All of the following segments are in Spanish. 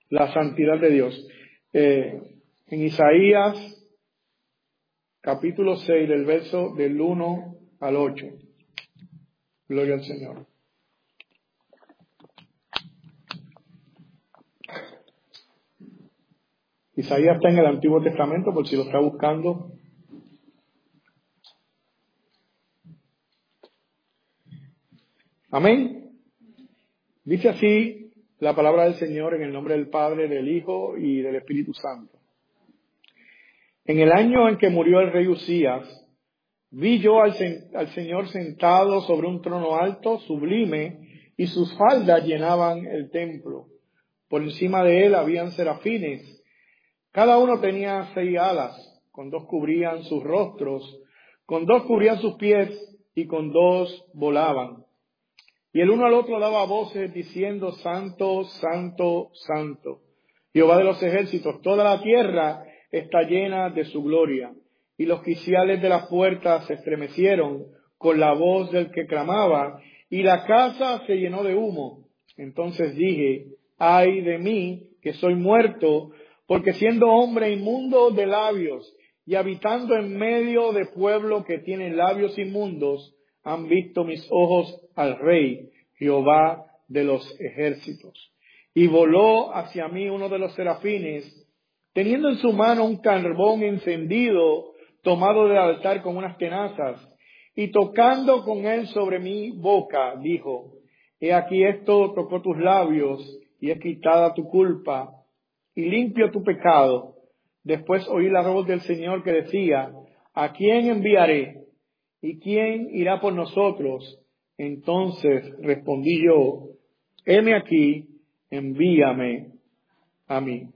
la santidad de Dios. En Isaías, capítulo 6, del verso del 1 al 8. Gloria al Señor. Isaías está en el Antiguo Testamento, por si lo está buscando. Amén. Dice así la palabra del Señor en el nombre del Padre, del Hijo y del Espíritu Santo. En el año en que murió el rey Usías, vi yo al Señor sentado sobre un trono alto, sublime, y sus faldas llenaban el templo. Por encima de él habían serafines. Cada uno tenía 6 alas, con 2 cubrían sus rostros, con 2 cubrían sus pies, y con 2 volaban. Y el uno al otro daba voces diciendo: Santo, Santo, Santo, Jehová de los ejércitos, toda la tierra está llena de su gloria. Y los quiciales de las puertas se estremecieron con la voz del que clamaba, y la casa se llenó de humo. Entonces dije: ay de mí, que soy muerto, porque siendo hombre inmundo de labios, y habitando en medio de pueblo que tiene labios inmundos, han visto mis ojos al Rey, Jehová de los ejércitos. Y voló hacia mí uno de los serafines, teniendo en su mano un carbón encendido, tomado del altar con unas tenazas, y tocando con él sobre mi boca, dijo: he aquí esto tocó tus labios, y es quitada tu culpa, y limpio tu pecado. Después oí la voz del Señor que decía: ¿a quién enviaré? ¿Y quién irá por nosotros? Entonces respondí yo: heme aquí, envíame a mí.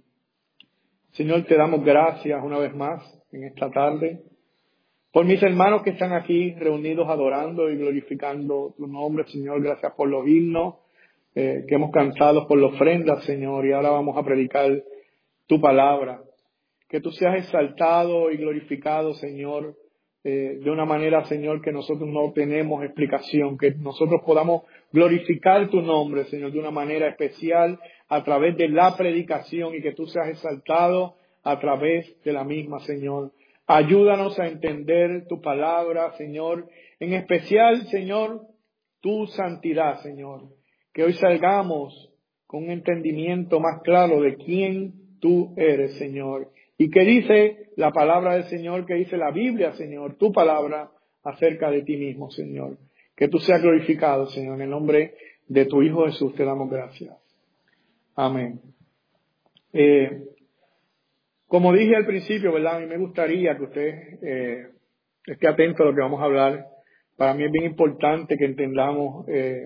Señor, te damos gracias una vez más en esta tarde por mis hermanos que están aquí reunidos adorando y glorificando tu nombre, Señor. Gracias por los himnos que hemos cantado, por la ofrenda, Señor, y ahora vamos a predicar tu palabra. Que tú seas exaltado y glorificado, Señor, de una manera, Señor, que nosotros no tenemos explicación, que nosotros podamos glorificar tu nombre, Señor, de una manera especial a través de la predicación, y que tú seas exaltado a través de la misma, Señor. Ayúdanos a entender tu palabra, Señor, en especial, Señor, tu santidad, Señor. Que hoy salgamos con un entendimiento más claro de quién tú eres, Señor. ¿Y qué dice la palabra del Señor? ¿Qué dice la Biblia, Señor? Tu palabra acerca de ti mismo, Señor. Que tú seas glorificado, Señor. En el nombre de tu Hijo Jesús te damos gracias. Amén. Como dije al principio, ¿verdad? A mí me gustaría que usted esté atento a lo que vamos a hablar. Para mí es bien importante que entendamos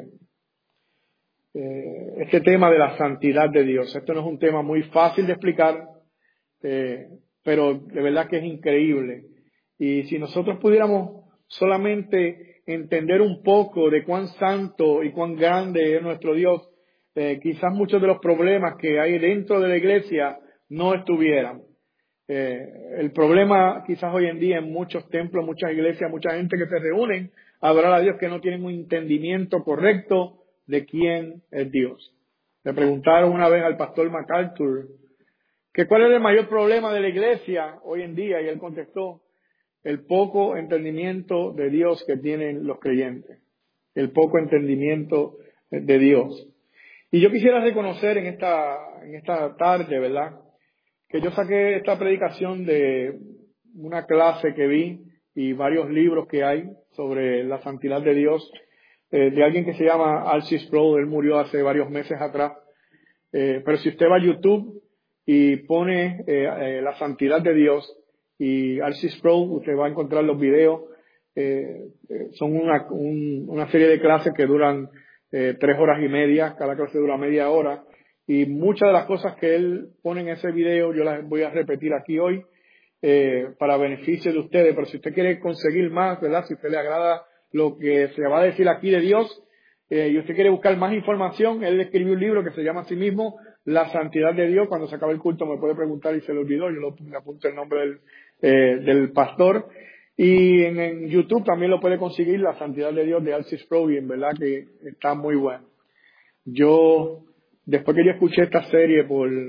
este tema de la santidad de Dios. Esto no es un tema muy fácil de explicar, pero de verdad que es increíble. Y si nosotros pudiéramos solamente entender un poco de cuán santo y cuán grande es nuestro Dios, quizás muchos de los problemas que hay dentro de la iglesia no estuvieran. El problema quizás hoy en día en muchos templos, muchas iglesias, mucha gente que se reúnen a adorar a Dios, que no tienen un entendimiento correcto de quién es Dios. Le preguntaron una vez al pastor MacArthur que cuál era el mayor problema de la iglesia hoy en día, y él contestó: el poco entendimiento de Dios que tienen los creyentes. El poco entendimiento de Dios. Y yo quisiera reconocer en esta tarde, ¿verdad?, que yo saqué esta predicación de una clase que vi y varios libros que hay sobre la santidad de Dios, de alguien que se llama R.C. Sproul. Él murió hace varios meses atrás. Pero si usted va a YouTube y pone la santidad de Dios y R.C. Sproul, usted va a encontrar los videos. Son una serie de clases que duran 3 horas y media. Cada clase dura media hora. Y muchas de las cosas que él pone en ese video yo las voy a repetir aquí hoy para beneficio de ustedes. Pero si usted quiere conseguir más, ¿verdad?, si a usted le agrada lo que se va a decir aquí de Dios, y usted quiere buscar más información, él escribió un libro que se llama a sí mismo La Santidad de Dios. Cuando se acabe el culto me puede preguntar y se le olvidó, yo le apunto el nombre del pastor. Y en YouTube también lo puede conseguir, La Santidad de Dios de R.C. Sproul, y en verdad que está muy bueno. Yo después que yo escuché esta serie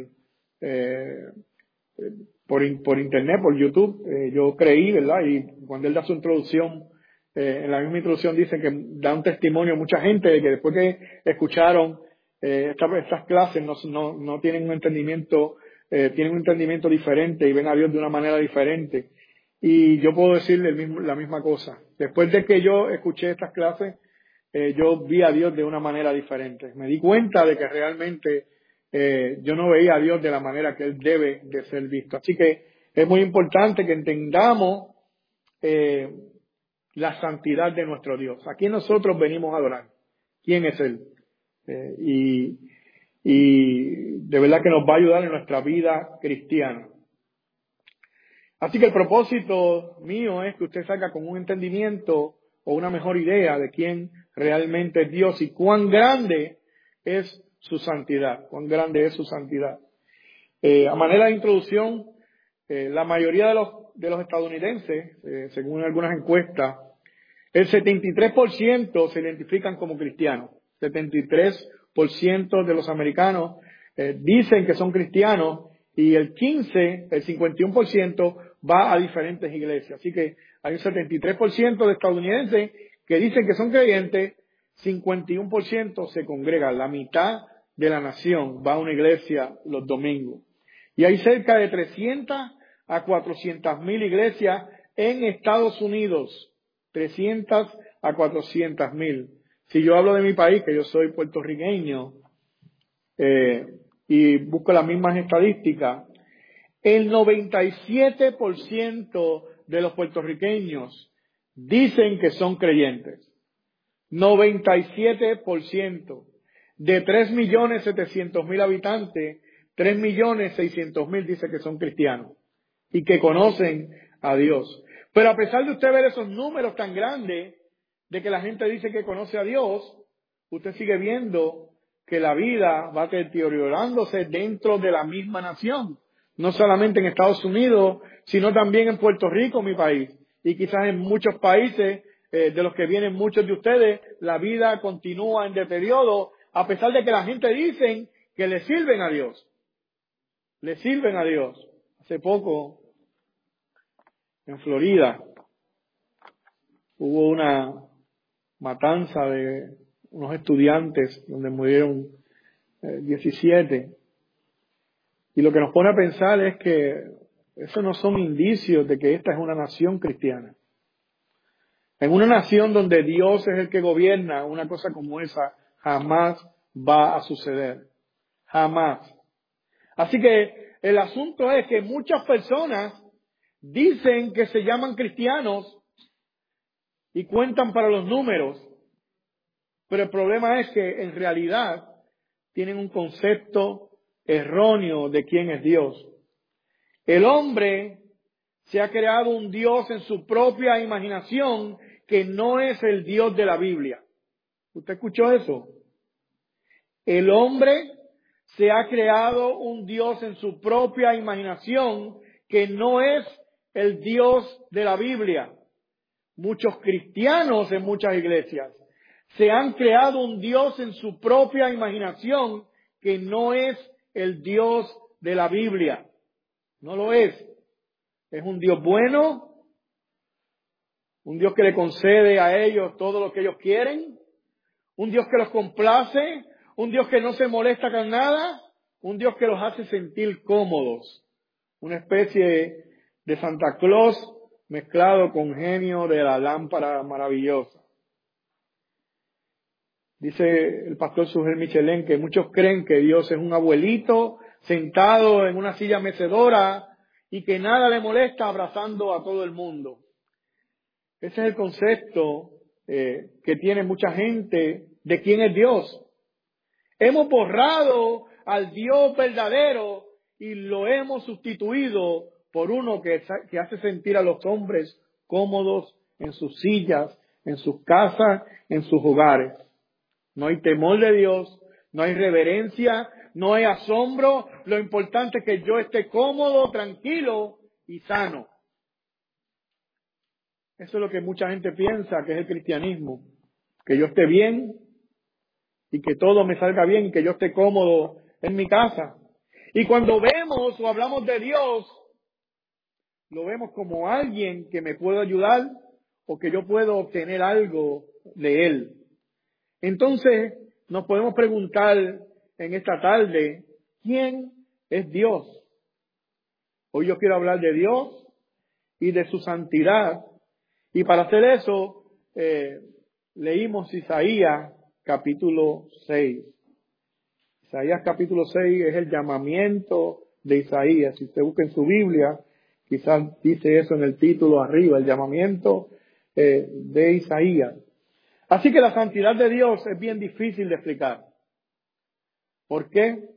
por internet, por YouTube, yo creí, ¿verdad? Y cuando él da su introducción, en la misma introducción dice que da un testimonio a mucha gente de que después que escucharon estas clases no tienen un entendimiento, tienen un entendimiento diferente y ven a Dios de una manera diferente. Y yo puedo decirle la misma cosa. Después de que yo escuché estas clases, yo vi a Dios de una manera diferente. Me di cuenta de que realmente yo no veía a Dios de la manera que Él debe de ser visto. Así que es muy importante que entendamos la santidad de nuestro Dios. ¿A quién nosotros venimos a adorar? ¿Quién es Él? Y de verdad que nos va a ayudar en nuestra vida cristiana. Así que el propósito mío es que usted salga con un entendimiento o una mejor idea de quién realmente es Dios y cuán grande es su santidad, cuán grande es su santidad. A manera de introducción, la mayoría de los estadounidenses, según algunas encuestas, el 73% se identifican como cristianos. 73% de los americanos dicen que son cristianos y el 51% va a diferentes iglesias. Así que hay un 73% de estadounidenses que dicen que son creyentes, 51% se congregan. La mitad de la nación va a una iglesia los domingos. Y hay cerca de 300 a 400 mil iglesias en Estados Unidos. 300 a 400 mil. Si yo hablo de mi país, que yo soy puertorriqueño, y busco las mismas estadísticas, el 97% de los puertorriqueños dicen que son creyentes. 97%. De 3.700.000 habitantes, 3.600.000 dicen que son cristianos y que conocen a Dios. Pero a pesar de usted ver esos números tan grandes de que la gente dice que conoce a Dios, usted sigue viendo que la vida va deteriorándose dentro de la misma nación. No solamente en Estados Unidos, sino también en Puerto Rico, mi país. Y quizás en muchos países de los que vienen muchos de ustedes, la vida continúa en deterioro, a pesar de que la gente dice que le sirven a Dios. Le sirven a Dios. Hace poco, en Florida, hubo una matanza de unos estudiantes donde murieron 17. Y lo que nos pone a pensar es que esos no son indicios de que esta es una nación cristiana. En una nación donde Dios es el que gobierna, una cosa como esa jamás va a suceder. Jamás. Así que el asunto es que muchas personas dicen que se llaman cristianos y cuentan para los números, pero el problema es que en realidad tienen un concepto erróneo de quién es Dios. El hombre se ha creado un Dios en su propia imaginación que no es el Dios de la Biblia. ¿Usted escuchó eso? El hombre se ha creado un Dios en su propia imaginación que no es el Dios de la Biblia. Muchos cristianos en muchas iglesias se han creado un Dios en su propia imaginación que no es el Dios de la Biblia. No lo es. Es un Dios bueno, un Dios que le concede a ellos todo lo que ellos quieren, un Dios que los complace, un Dios que no se molesta con nada, un Dios que los hace sentir cómodos. Una especie de Santa Claus mezclado con genio de la lámpara maravillosa. Dice el pastor Sujel Michelén que muchos creen que Dios es un abuelito sentado en una silla mecedora y que nada le molesta abrazando a todo el mundo. Ese es el concepto que tiene mucha gente de quién es Dios. Hemos borrado al Dios verdadero y lo hemos sustituido por uno que hace sentir a los hombres cómodos en sus sillas, en sus casas, en sus hogares. No hay temor de Dios, no hay reverencia, no hay asombro. Lo importante es que yo esté cómodo, tranquilo y sano. Eso es lo que mucha gente piensa que es el cristianismo. Que yo esté bien, y que todo me salga bien y que yo esté cómodo en mi casa. Y cuando vemos o hablamos de Dios, lo vemos como alguien que me puede ayudar o que yo puedo obtener algo de Él. Entonces, nos podemos preguntar en esta tarde, ¿quién es Dios? Hoy yo quiero hablar de Dios y de su santidad. Y para hacer eso, leímos Isaías capítulo 6. Isaías capítulo 6 es el llamamiento de Isaías. Si usted busca en su Biblia, quizás dice eso en el título arriba, el llamamiento de Isaías. Así que la santidad de Dios es bien difícil de explicar. ¿Por qué?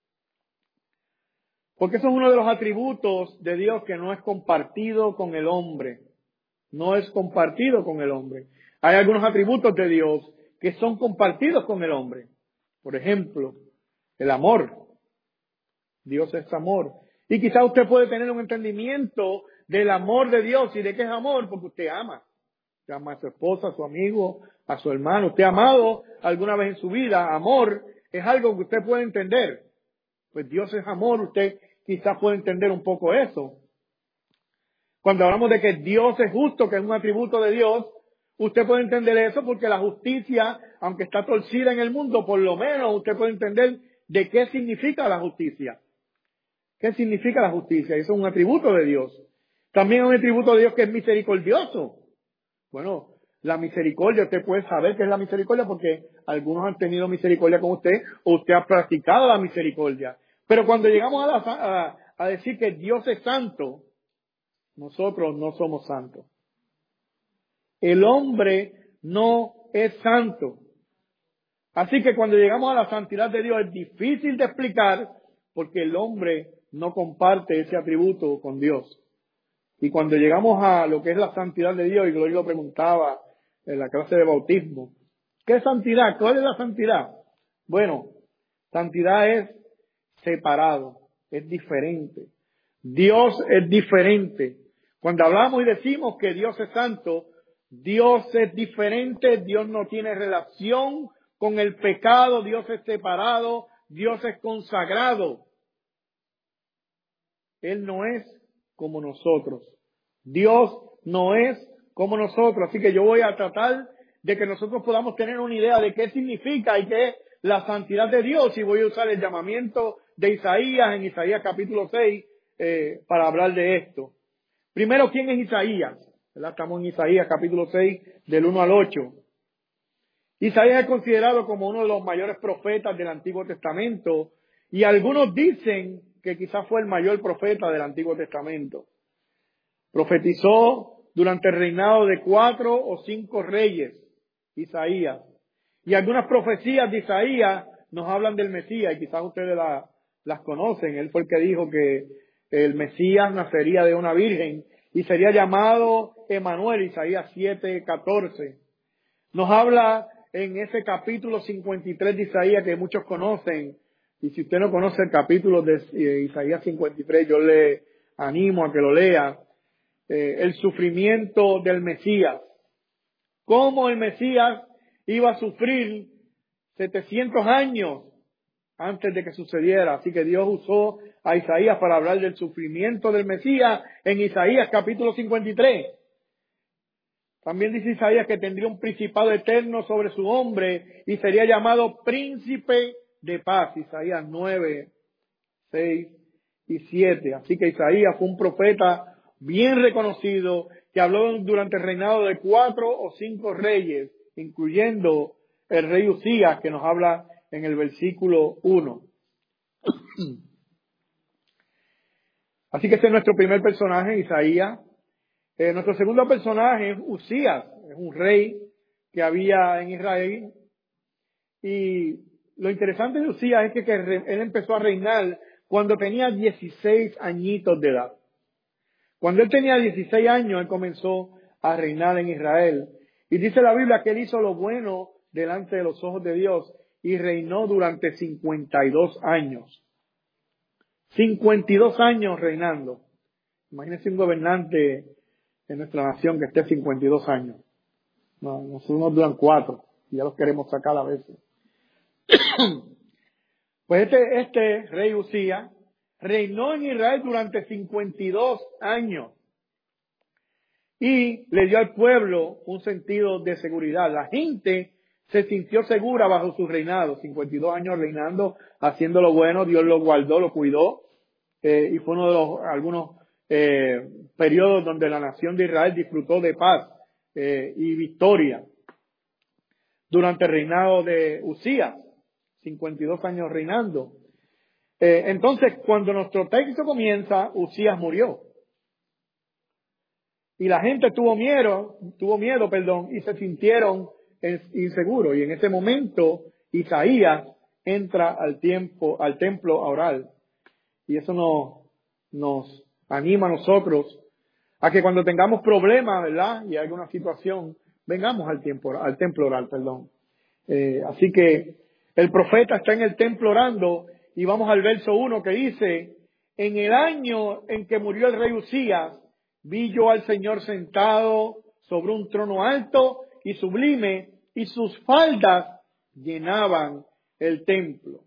Porque eso es uno de los atributos de Dios que no es compartido con el hombre. No es compartido con el hombre. Hay algunos atributos de Dios que son compartidos con el hombre. Por ejemplo, el amor. Dios es amor. Y quizá usted puede tener un entendimiento del amor de Dios. ¿Y de qué es amor? Porque usted ama. Usted ama a su esposa, a su amigo, a su hermano. Usted ha amado alguna vez en su vida. Amor es algo que usted puede entender. Pues Dios es amor. Usted quizás puede entender un poco eso. Cuando hablamos de que Dios es justo, que es un atributo de Dios, usted puede entender eso porque la justicia, aunque está torcida en el mundo, por lo menos usted puede entender de qué significa la justicia. ¿Qué significa la justicia? Eso es un atributo de Dios. También es un atributo de Dios que es misericordioso. Bueno, la misericordia, usted puede saber qué es la misericordia porque algunos han tenido misericordia con usted o usted ha practicado la misericordia. Pero cuando llegamos a decir que Dios es santo, nosotros no somos santos. El hombre no es santo. Así que cuando llegamos a la santidad de Dios es difícil de explicar porque el hombre no comparte ese atributo con Dios. Y cuando llegamos a lo que es la santidad de Dios, y Gloria lo preguntaba en la clase de bautismo, ¿qué es santidad? ¿Cuál es la santidad? Bueno, santidad es separado, es diferente. Dios es diferente. Cuando hablamos y decimos que Dios es santo, Dios es diferente, Dios no tiene relación con el pecado, Dios es separado, Dios es consagrado. Él no es como nosotros. Dios no es como nosotros. Así que yo voy a tratar de que nosotros podamos tener una idea de qué significa y qué es la santidad de Dios. Y voy a usar el llamamiento de Isaías en Isaías capítulo 6 para hablar de esto. Primero, ¿quién es Isaías? ¿Verdad? Estamos en Isaías capítulo 6 del 1 al 8. Isaías es considerado como uno de los mayores profetas del Antiguo Testamento y algunos dicen que quizás fue el mayor profeta del Antiguo Testamento. Profetizó durante el reinado de 4 o 5 reyes, Isaías. Y algunas profecías de Isaías nos hablan del Mesías y quizás ustedes las conocen. Él fue el que dijo que el Mesías nacería de una virgen y sería llamado Emanuel, Isaías 7:14. Nos habla en ese capítulo 53 de Isaías que muchos conocen. Y si usted no conoce el capítulo de Isaías 53, yo le animo a que lo lea. El sufrimiento del Mesías. Cómo el Mesías iba a sufrir 700 años antes de que sucediera. Así que Dios usó a Isaías para hablar del sufrimiento del Mesías en Isaías capítulo 53. También dice Isaías que tendría un principado eterno sobre su hombre y sería llamado príncipe de paz. Isaías 9, 6 y 7. Así que Isaías fue un profeta bien reconocido que habló durante el reinado de 4 o 5 reyes, incluyendo el rey Usías, que nos habla en el versículo 1. Así que este es nuestro primer personaje, Isaías. Nuestro segundo personaje es Usías, es un rey que había en Israel. Y lo interesante de Usías es que él empezó a reinar cuando tenía 16 añitos de edad. Cuando él tenía 16 años, él comenzó a reinar en Israel. Y dice la Biblia que él hizo lo bueno delante de los ojos de Dios y reinó durante 52 años. 52 años reinando. Imagínense un gobernante en nuestra nación que esté 52 años. No, nosotros nos duran 4 y ya los queremos sacar a veces. Pues este rey Usías reinó en Israel durante 52 años y le dio al pueblo un sentido de seguridad. La gente se sintió segura bajo su reinado, 52 años reinando, haciendo lo bueno. Dios lo guardó, lo cuidó, y fue uno de algunos periodos donde la nación de Israel disfrutó de paz y victoria durante el reinado de Usías, 52 años reinando. Entonces, cuando nuestro texto comienza, Usías murió. Y la gente tuvo miedo, y se sintieron inseguros. Y en ese momento, Isaías entra al templo a orar. Y eso nos anima a nosotros a que cuando tengamos problemas, ¿verdad? Y alguna situación, vengamos al templo a orar, perdón. Así que el profeta está en el templo orando y vamos al verso 1 que dice: en el año en que murió el rey Usías, vi yo al Señor sentado sobre un trono alto y sublime, y sus faldas llenaban el templo.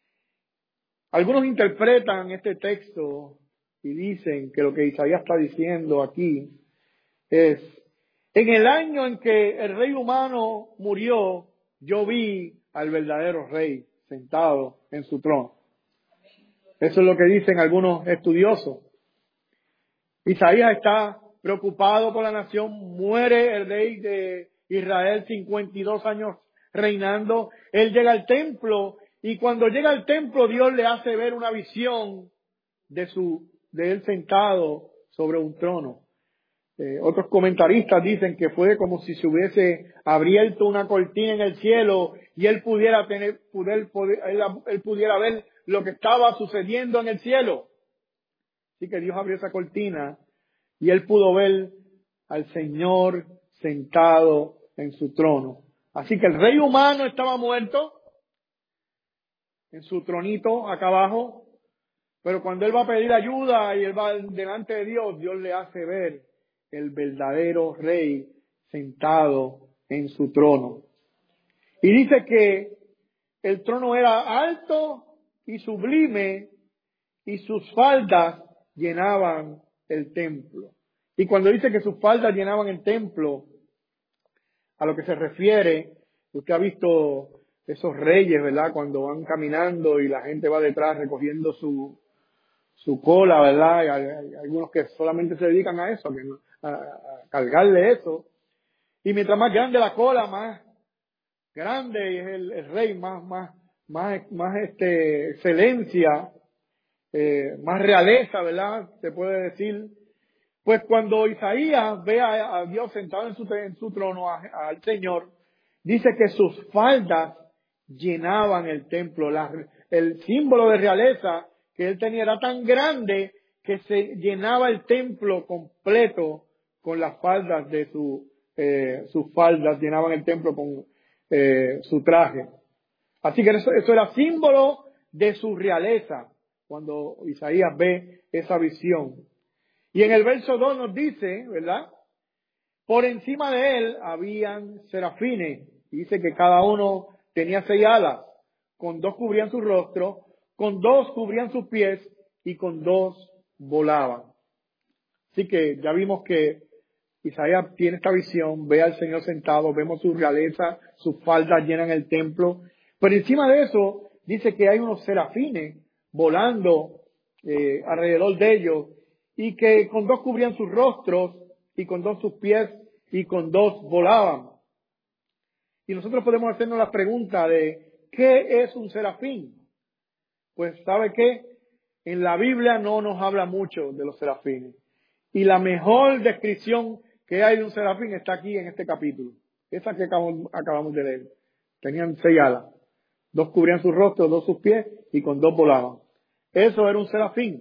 Algunos interpretan este texto y dicen que lo que Isaías está diciendo aquí es: en el año en que el rey humano murió, yo vi al verdadero rey sentado en su trono. Eso es lo que dicen algunos estudiosos. Isaías está preocupado por la nación. Muere el rey de Israel, 52 años reinando. Él llega al templo y cuando llega al templo Dios le hace ver una visión de él sentado sobre un trono. Otros comentaristas dicen que fue como si se hubiese abierto una cortina en el cielo y él pudiera él pudiera ver lo que estaba sucediendo en el cielo. Así que Dios abrió esa cortina y él pudo ver al Señor sentado en su trono. Así que el rey humano estaba muerto en su tronito acá abajo, pero cuando él va a pedir ayuda y él va delante de Dios, Dios le hace ver el verdadero rey sentado en su trono. Y dice que el trono era alto y sublime y sus faldas llenaban el templo. Y cuando dice que sus faldas llenaban el templo, a lo que se refiere, usted ha visto esos reyes, ¿verdad? Cuando van caminando y la gente va detrás recogiendo su cola, ¿verdad? Y hay algunos que solamente se dedican a eso, a cargarle eso. Y mientras más grande la cola, más grande es el rey, más excelencia, más realeza, ¿verdad? Se puede decir. Pues cuando Isaías ve a Dios sentado en su trono, al Señor, dice que sus faldas llenaban el templo. El símbolo de realeza que él tenía era tan grande que se llenaba el templo completo con las faldas de sus faldas, llenaban el templo con su traje. Así que eso era símbolo de su realeza cuando Isaías ve esa visión. Y en el verso 2 nos dice, ¿verdad? Por encima de él habían serafines. Dice que cada uno tenía 6 alas. Con 2 cubrían su rostro, con 2 cubrían sus pies y con 2 volaban. Así que ya vimos que Isaías tiene esta visión, ve al Señor sentado, vemos su realeza, sus faldas llenan el templo. Pero encima de eso dice que hay unos serafines volando alrededor de ellos y que con 2 cubrían sus rostros y con 2 sus pies y con 2 volaban. Y nosotros podemos hacernos la pregunta de ¿qué es un serafín? Pues ¿sabe qué? En la Biblia no nos habla mucho de los serafines. Y la mejor descripción que hay de un serafín está aquí en este capítulo. Esa que acabamos de leer. Tenían 6 alas. 2 cubrían sus rostros, 2 sus pies y con 2 volaban. Eso era un serafín.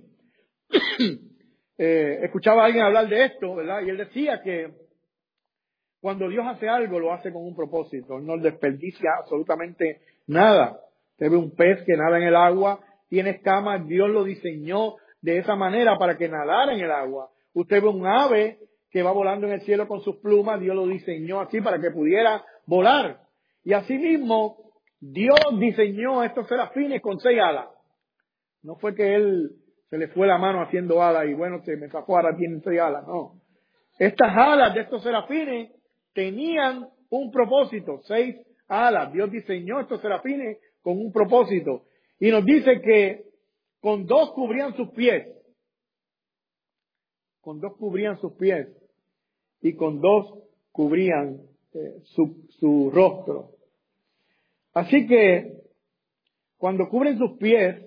Escuchaba a alguien hablar de esto, ¿verdad? Y él decía que cuando Dios hace algo, lo hace con un propósito. No desperdicia absolutamente nada. Usted ve un pez que nada en el agua, tiene escamas, Dios lo diseñó de esa manera para que nadara en el agua. Usted ve un ave que va volando en el cielo con sus plumas, Dios lo diseñó así para que pudiera volar. Y asimismo, Dios diseñó estos serafines con 6 alas. No fue que él se le fue la mano haciendo alas y bueno, se me sacó, ahora tienen 6 alas. No. Estas alas de estos serafines tenían un propósito, 6 alas. Dios diseñó estos serafines con un propósito. Y nos dice que con 2 cubrían sus pies. Con 2 cubrían sus pies. Y con 2 cubrían su rostro. Así que cuando cubren sus pies,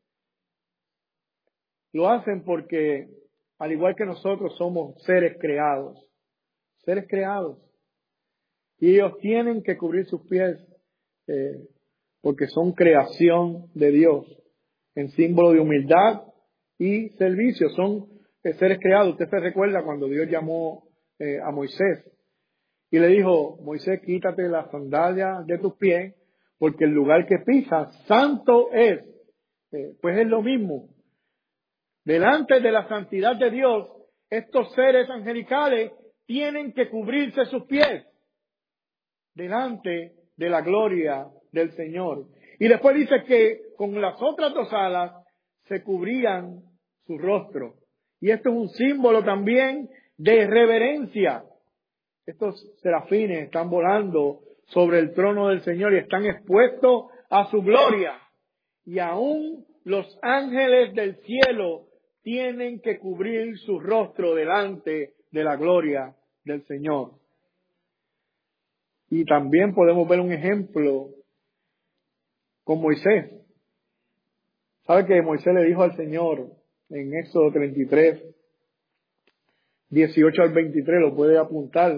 lo hacen porque, al igual que nosotros, somos seres creados. Seres creados. Y ellos tienen que cubrir sus pies porque son creación de Dios, en símbolo de humildad y servicio. Son seres creados. Usted se recuerda cuando Dios llamó a Moisés y le dijo: Moisés, quítate las sandalias de tus pies, porque el lugar que pisas santo es. Pues es lo mismo. Delante de la santidad de Dios, estos seres angelicales tienen que cubrirse sus pies delante de la gloria del Señor. Y después dice que con las otras 2 alas se cubrían su rostro. Y esto es un símbolo también de reverencia. Estos serafines están volando sobre el trono del Señor y están expuestos a su gloria. Y aún los ángeles del cielo tienen que cubrir su rostro delante de la gloria del Señor. Y también podemos ver un ejemplo con Moisés. ¿Sabe que Moisés le dijo al Señor en Éxodo 33, 18 al 23, lo puede apuntar?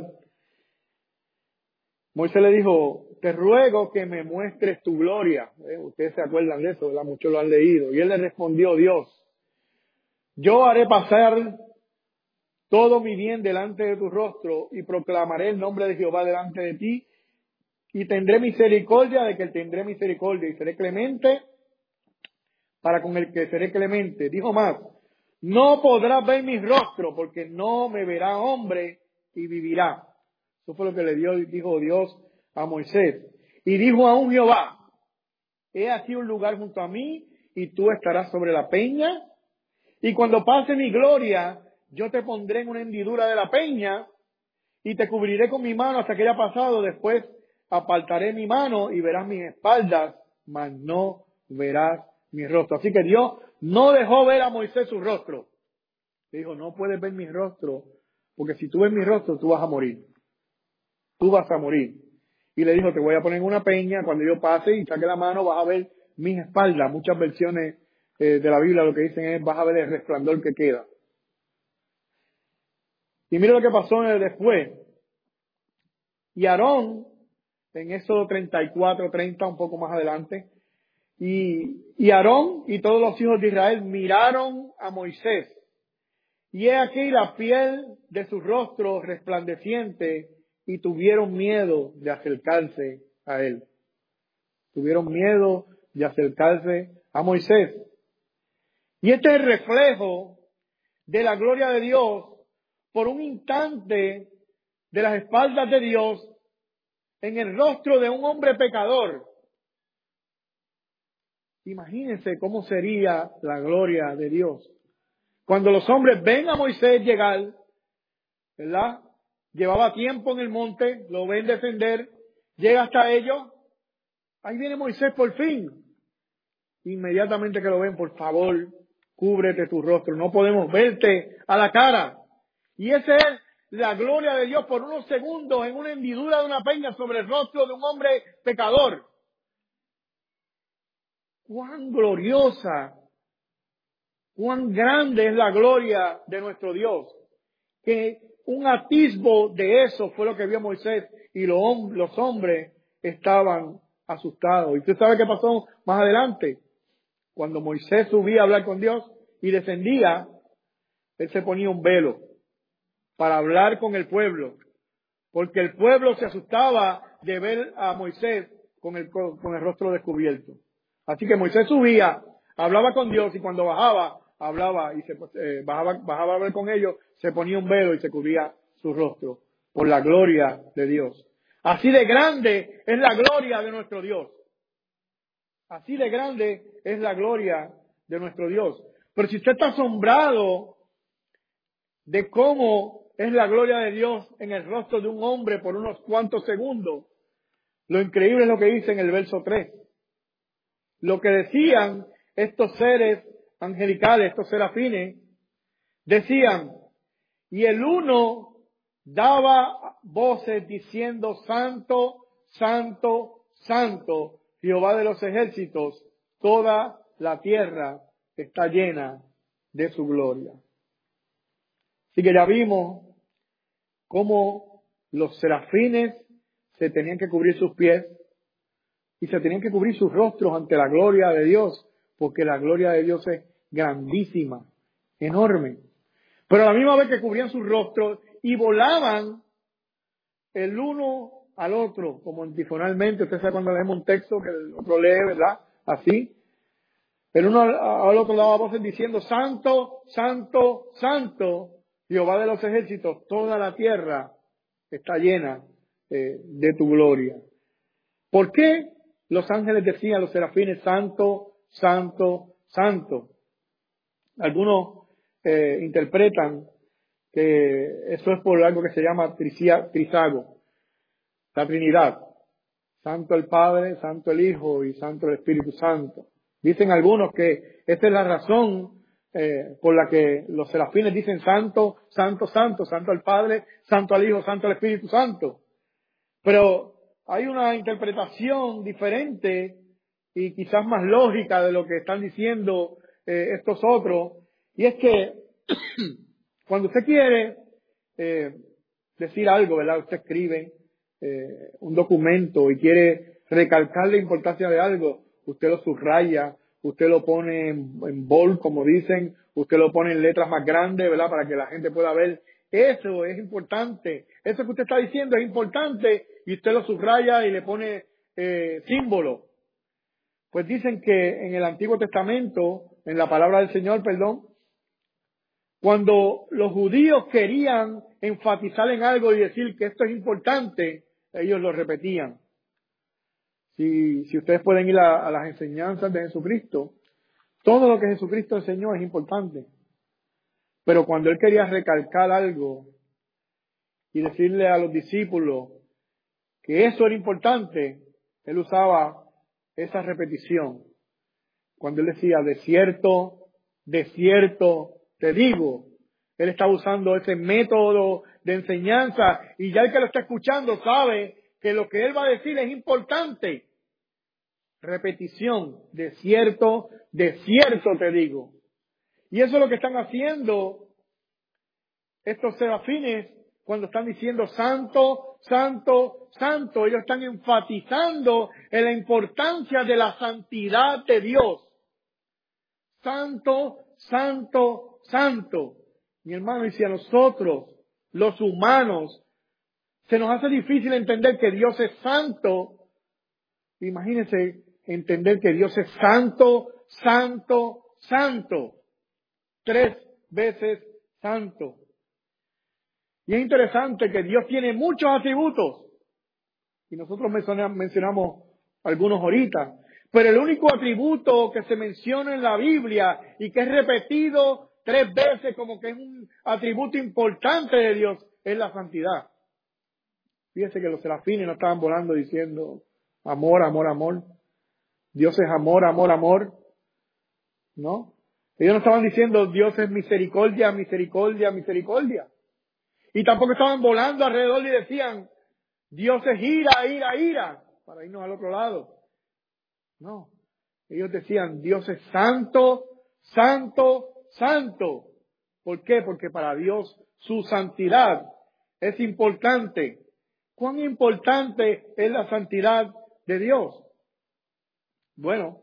Moisés le dijo: te ruego que me muestres tu gloria. Ustedes se acuerdan de eso, ¿verdad? Muchos lo han leído. Y él le respondió: Dios, yo haré pasar todo mi bien delante de tu rostro y proclamaré el nombre de Jehová delante de ti y tendré misericordia de que tendré misericordia y seré clemente para con el que seré clemente. Dijo más: no podrás ver mi rostro porque no me verá hombre y vivirá. Eso fue lo que dijo Dios a Moisés. Y dijo aún Jehová: he aquí un lugar junto a mí y tú estarás sobre la peña. Y cuando pase mi gloria, yo te pondré en una hendidura de la peña y te cubriré con mi mano hasta que haya pasado. Después apartaré mi mano y verás mis espaldas, mas no verás mi rostro. Así que Dios no dejó ver a Moisés su rostro. Le dijo: no puedes ver mi rostro, porque si tú ves mi rostro, tú vas a morir. Tú vas a morir. Y le dijo: te voy a poner en una peña, cuando yo pase y saque la mano, vas a ver mis espaldas. Muchas versiones de la Biblia lo que dicen es: vas a ver el resplandor que queda. Y mira lo que pasó después. Y Aarón, en Éxodo 34, 30, un poco más adelante, y Aarón y todos los hijos de Israel miraron a Moisés. Y he aquí la piel de su rostro resplandeciente y tuvieron miedo de acercarse a él. Tuvieron miedo de acercarse a Moisés. Y este es el reflejo de la gloria de Dios por un instante de las espaldas de Dios en el rostro de un hombre pecador. Imagínense cómo sería la gloria de Dios. Cuando los hombres ven a Moisés llegar, ¿verdad? Llevaba tiempo en el monte, lo ven descender, llega hasta ellos. Ahí viene Moisés por fin. Inmediatamente que lo ven: por favor, cúbrete tu rostro, no podemos verte a la cara. Y esa es la gloria de Dios por unos segundos en una hendidura de una peña sobre el rostro de un hombre pecador. Cuán gloriosa, cuán grande es la gloria de nuestro Dios. Que un atisbo de eso fue lo que vio Moisés y los hombres estaban asustados. ¿Y usted sabe qué pasó más adelante? Cuando Moisés subía a hablar con Dios y descendía, él se ponía un velo para hablar con el pueblo, porque el pueblo se asustaba de ver a Moisés con el rostro descubierto. Así que Moisés subía, hablaba con Dios y cuando bajaba, hablaba y bajaba a hablar con ellos, se ponía un velo y se cubría su rostro por la gloria de Dios. Así de grande es la gloria de nuestro Dios. Así de grande es la gloria de nuestro Dios. Pero si usted está asombrado de cómo es la gloria de Dios en el rostro de un hombre por unos cuantos segundos, lo increíble es lo que dice en el verso 3. Lo que decían estos seres angelicales, estos serafines, decían, y el uno daba voces diciendo, Santo, Santo, Santo, Jehová de los ejércitos, toda la tierra está llena de su gloria. Así que ya vimos cómo los serafines se tenían que cubrir sus pies y se tenían que cubrir sus rostros ante la gloria de Dios, porque la gloria de Dios es grandísima, enorme. Pero a la misma vez que cubrían sus rostros y volaban el uno al otro, como antifonalmente. Usted sabe cuando leemos un texto que el otro lee, ¿verdad? Así. El uno al otro daba voces diciendo, Santo, Santo, Santo, Jehová de los ejércitos, toda la tierra está llena de tu gloria. ¿Por qué los ángeles decían a los serafines, Santo, Santo, Santo? Algunos interpretan que eso es por algo que se llama trisago, la Trinidad. Santo el Padre, Santo el Hijo y Santo el Espíritu Santo. Dicen algunos que esta es la razón por la que los serafines dicen Santo, Santo, Santo, Santo el Padre, Santo al Hijo, Santo el Espíritu Santo. Pero hay una interpretación diferente y quizás más lógica de lo que están diciendo estos otros. Y es que cuando usted quiere decir algo, ¿verdad? Usted escribe un documento y quiere recalcar la importancia de algo, usted lo subraya, usted lo pone en bold, como dicen, usted lo pone en letras más grandes, ¿verdad? Para que la gente pueda ver. Eso es importante. Eso que usted está diciendo es importante y usted lo subraya y le pone símbolo. Pues dicen que en el Antiguo Testamento, en la palabra del Señor, cuando los judíos querían enfatizar en algo y decir que esto es importante, ellos lo repetían. Si ustedes pueden ir a las enseñanzas de Jesucristo, todo lo que Jesucristo enseñó es importante. Pero cuando Él quería recalcar algo y decirle a los discípulos que eso era importante, Él usaba esa repetición. Cuando Él decía, de cierto te digo, Él está usando ese método de enseñanza y ya el que lo está escuchando sabe que lo que Él va a decir es importante. Repetición, de cierto te digo. Y eso es lo que están haciendo estos serafines cuando están diciendo Santo, Santo, Santo. Ellos están enfatizando en la importancia de la santidad de Dios. Santo, Santo, Santo. Mi hermano, y si a nosotros, los humanos, se nos hace difícil entender que Dios es santo, imagínense entender que Dios es santo, santo, santo. 3 veces santo. Y es interesante que Dios tiene muchos atributos. Y nosotros mencionamos algunos ahorita. Pero el único atributo que se menciona en la Biblia y que es repetido 3 veces como que es un atributo importante de Dios es la santidad. Fíjense que los serafines no estaban volando diciendo amor, amor, amor. Dios es amor, amor, amor. ¿No? Ellos no estaban diciendo Dios es misericordia, misericordia, misericordia. Y tampoco estaban volando alrededor y decían Dios es ira, ira, ira, para irnos al otro lado. No. Ellos decían Dios es santo, santo, santo. ¿Por qué? Porque para Dios su santidad es importante. ¿Cuán importante es la santidad de Dios? Bueno,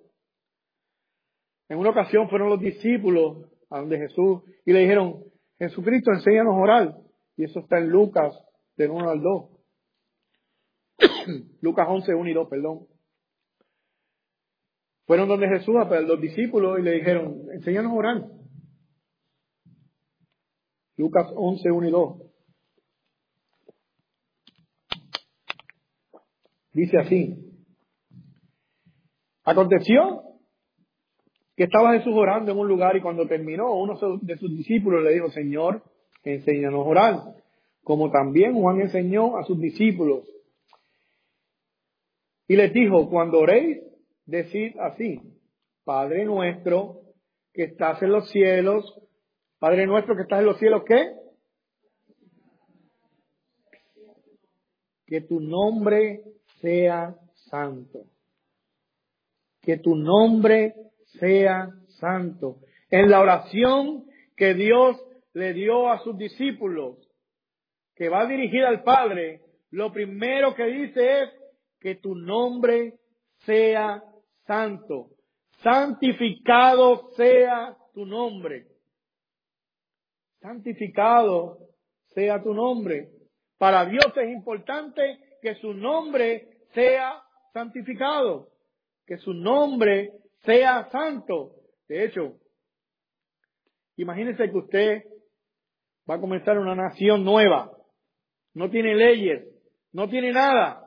en una ocasión fueron los discípulos a donde Jesús y le dijeron, Jesucristo, enséñanos a orar. Y eso está en Lucas, del 1 al 2. Lucas 11, 1 y 2, perdón. Fueron donde Jesús a los discípulos y le dijeron, enséñanos a orar. Lucas 11, 1 y 2. Dice así. Aconteció que estaba Jesús orando en un lugar y cuando terminó, uno de sus discípulos le dijo, Señor, enséñanos a orar, como también Juan enseñó a sus discípulos. Y les dijo, cuando oréis, decid así, Padre nuestro que estás en los cielos, Padre nuestro que estás en los cielos, ¿qué? Que tu nombre sea santo. Que tu nombre sea santo. En la oración que Dios le dio a sus discípulos, que va dirigida al Padre, lo primero que dice es que tu nombre sea santo. Santificado sea tu nombre. Santificado sea tu nombre. Para Dios es importante que su nombre sea santificado, que su nombre sea santo. De hecho, imagínese que usted va a comenzar una nación nueva, no tiene leyes, no tiene nada.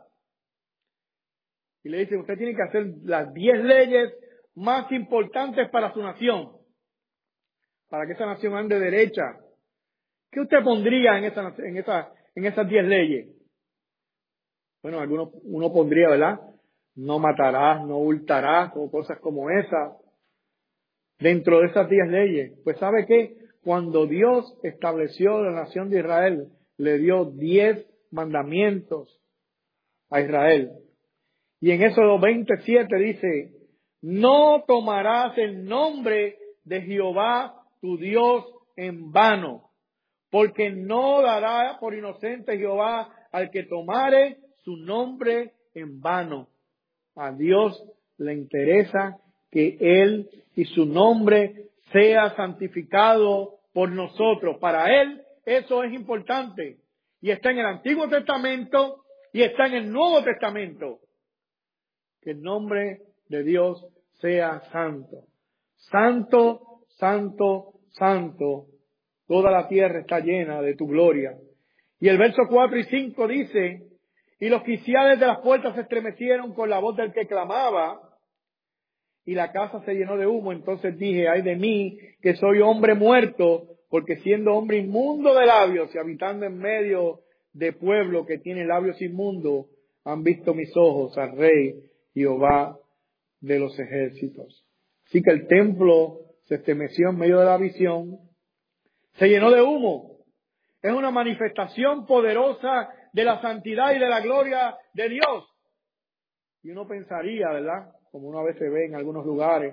Y le dicen, usted tiene que hacer las 10 leyes más importantes para su nación, para que esa nación ande derecha. ¿Qué usted pondría en esas 10 leyes? Bueno, uno pondría, ¿verdad? No matarás, no hurtarás, o cosas como esas. Dentro de esas 10 leyes. Pues ¿sabe qué? Cuando Dios estableció la nación de Israel, le dio 10 mandamientos a Israel. Y en Éxodo 27 dice, no tomarás el nombre de Jehová tu Dios en vano, porque no dará por inocente Jehová al que tomare su nombre en vano. A Dios le interesa que Él y su nombre sea santificado por nosotros. Para Él eso es importante. Y está en el Antiguo Testamento y está en el Nuevo Testamento. Que el nombre de Dios sea santo. Santo, santo, santo. Toda la tierra está llena de tu gloria. Y el verso 4 y 5 dice, y los quiciales de las puertas se estremecieron con la voz del que clamaba, y la casa se llenó de humo. Entonces dije, ay de mí, que soy hombre muerto, porque siendo hombre inmundo de labios y habitando en medio de pueblo que tiene labios inmundos, han visto mis ojos al Rey Jehová de los ejércitos. Así que el templo se estremeció en medio de la visión, se llenó de humo. Es una manifestación poderosa de la santidad y de la gloria de Dios. Y uno pensaría, ¿verdad? Como uno a veces ve en algunos lugares,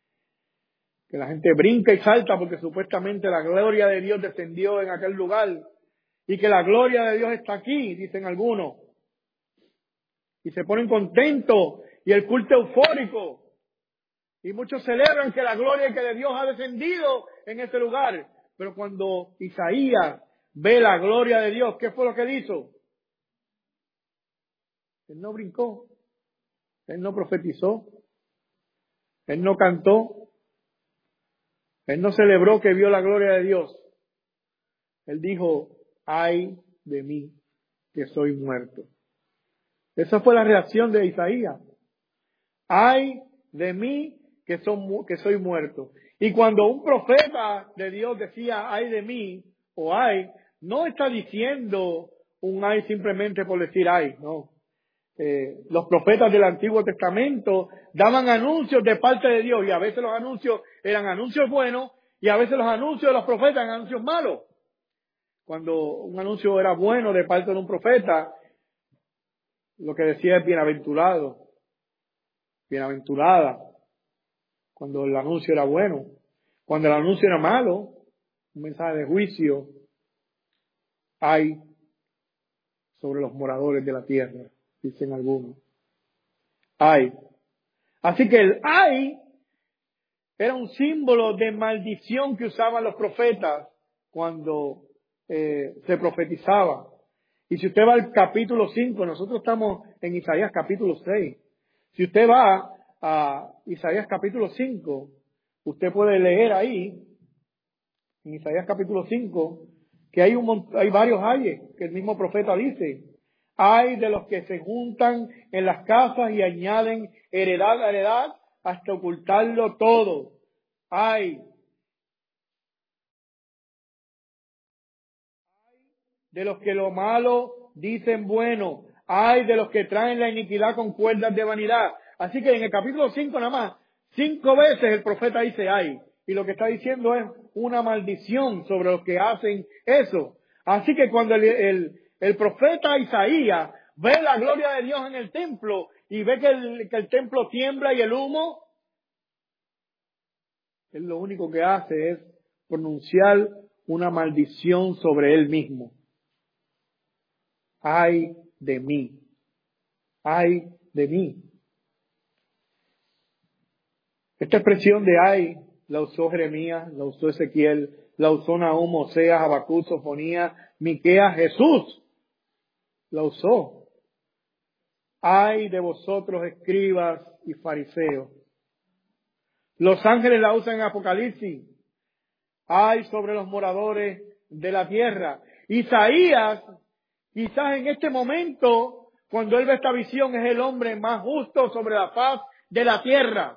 que la gente brinca y salta porque supuestamente la gloria de Dios descendió en aquel lugar. Y que la gloria de Dios está aquí, dicen algunos. Y se ponen contentos y el culto eufórico. Y muchos celebran que la gloria de Dios ha descendido en ese lugar. Pero cuando Isaías ve la gloria de Dios, ¿qué fue lo que él hizo? Él no brincó, él no profetizó, él no cantó, él no celebró que vio la gloria de Dios. Él dijo, ay de mí, que soy muerto. Esa fue la reacción de Isaías. Ay de mí, que soy muerto. Y cuando un profeta de Dios decía, ay de mí, o ay, no está diciendo un ay simplemente por decir ay, no. Los profetas del Antiguo Testamento daban anuncios de parte de Dios y a veces los anuncios eran anuncios buenos y a veces los anuncios de los profetas eran anuncios malos. Cuando un anuncio era bueno de parte de un profeta, lo que decía es bienaventurado, bienaventurada, cuando el anuncio era bueno. Cuando el anuncio era malo, un mensaje de juicio, hay sobre los moradores de la tierra, dicen algunos. Hay. Así que el ay era un símbolo de maldición que usaban los profetas cuando se profetizaba. Y si usted va al capítulo 5, nosotros estamos en Isaías capítulo 6. Si usted va a Isaías capítulo 5, usted puede leer ahí, en Isaías capítulo 5, que hay varios ayes que el mismo profeta dice. Ay de los que se juntan en las casas y añaden heredad a heredad hasta ocultarlo todo. Ay de los que lo malo dicen bueno. Ay de los que traen la iniquidad con cuerdas de vanidad. Así que en el capítulo 5 nada más, 5 veces el profeta dice ay. Y lo que está diciendo es una maldición sobre los que hacen eso. Así que cuando el profeta Isaías ve la gloria de Dios en el templo y ve que el templo tiembla y el humo, él lo único que hace es pronunciar una maldición sobre él mismo. Ay de mí, ay de mí. Esta expresión de ay la usó Jeremías, la usó Ezequiel, la usó Nahum, Oseas, Habacuc, Sofonías, Miqueas, Jesús la usó. Ay de vosotros, escribas y fariseos. Los ángeles la usan en Apocalipsis. Ay sobre los moradores de la tierra. Isaías, quizás en este momento, cuando él ve esta visión, es el hombre más justo sobre la faz de la tierra.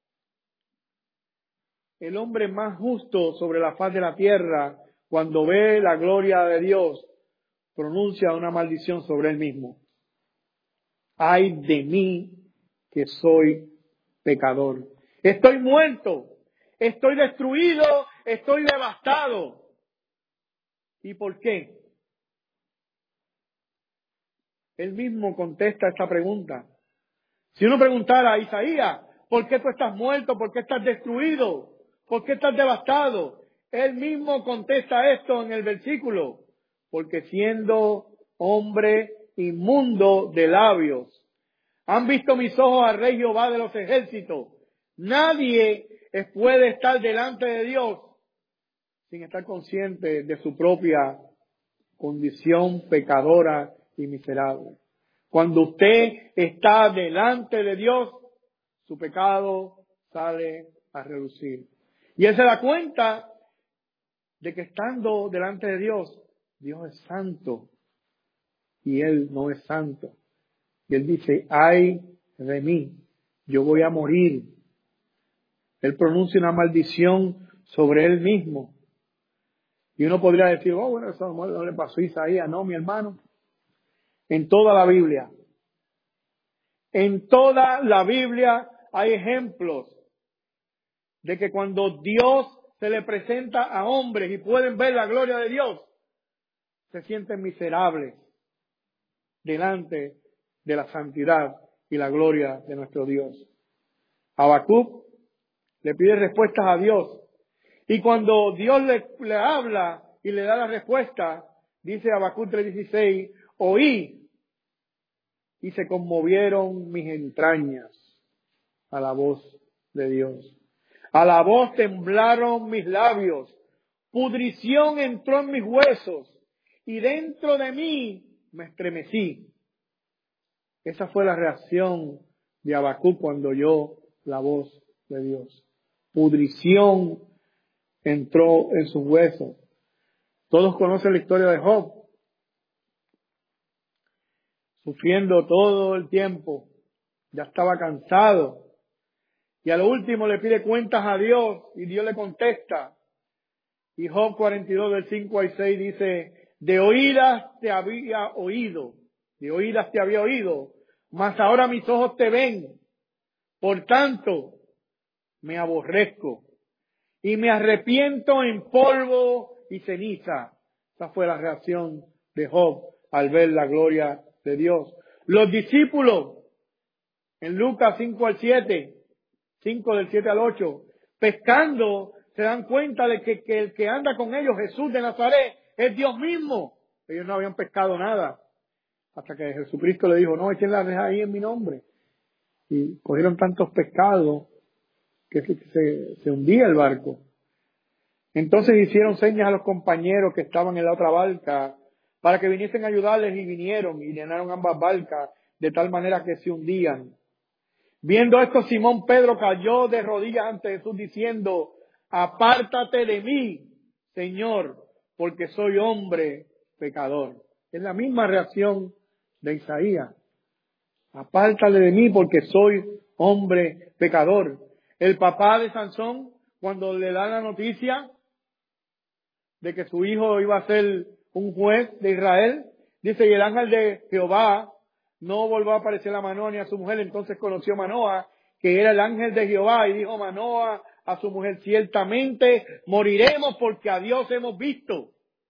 El hombre más justo sobre la faz de la tierra, cuando ve la gloria de Dios, pronuncia una maldición sobre él mismo. Ay de mí que soy pecador. Estoy muerto, estoy destruido, estoy devastado. ¿Y por qué? Él mismo contesta esta pregunta. Si uno preguntara a Isaías, ¿por qué tú estás muerto? ¿Por qué estás destruido? ¿Por qué estás devastado? Él mismo contesta esto en el versículo. Porque siendo hombre inmundo de labios, han visto mis ojos al Rey Jehová de los ejércitos. Nadie puede estar delante de Dios sin estar consciente de su propia condición pecadora y miserable. Cuando usted está delante de Dios, su pecado sale a relucir. Y él se da cuenta de que estando delante de Dios, Dios es santo y él no es santo. Y él dice, ay de mí, yo voy a morir. Él pronuncia una maldición sobre él mismo. Y uno podría decir, oh, bueno, eso no le pasó a Isaías. No, mi hermano. En toda la Biblia hay ejemplos de que cuando Dios se le presenta a hombres y pueden ver la gloria de Dios, se sienten miserables delante de la santidad y la gloria de nuestro Dios. Habacuc le pide respuestas a Dios. Y cuando Dios le habla y le da la respuesta, dice Habacuc 3:16, oí y se conmovieron mis entrañas a la voz de Dios. A la voz temblaron mis labios, pudrición entró en mis huesos y dentro de mí me estremecí. Esa fue la reacción de Habacuc cuando oyó la voz de Dios. Pudrición entró en sus huesos. Todos conocen la historia de Job, sufriendo todo el tiempo, ya estaba cansado. Y a lo último le pide cuentas a Dios y Dios le contesta. Y Job 42 del 5 al 6 dice, de oídas te había oído, mas ahora mis ojos te ven. Por tanto, me aborrezco y me arrepiento en polvo y ceniza. Esa fue la reacción de Job al ver la gloria de Dios. Los discípulos, en Lucas 5 al 7, 5 del 7 al 8, pescando, se dan cuenta de que el que anda con ellos, Jesús de Nazaret, es Dios mismo. Ellos no habían pescado nada. Hasta que Jesucristo le dijo, no, echen la red ahí en mi nombre. Y cogieron tantos pescados que se hundía el barco. Entonces hicieron señas a los compañeros que estaban en la otra barca para que viniesen a ayudarles y vinieron y llenaron ambas barcas de tal manera que se hundían. Viendo esto, Simón Pedro cayó de rodillas ante Jesús diciendo, apártate de mí, Señor, porque soy hombre pecador. Es la misma reacción de Isaías. Apártale de mí porque soy hombre pecador. El papá de Sansón, cuando le da la noticia de que su hijo iba a ser un juez de Israel, dice, y el ángel de Jehová no volvió a aparecer a Manoa ni a su mujer. Entonces conoció Manoa que era el ángel de Jehová, y dijo Manoa a su mujer, ciertamente moriremos porque a Dios hemos visto.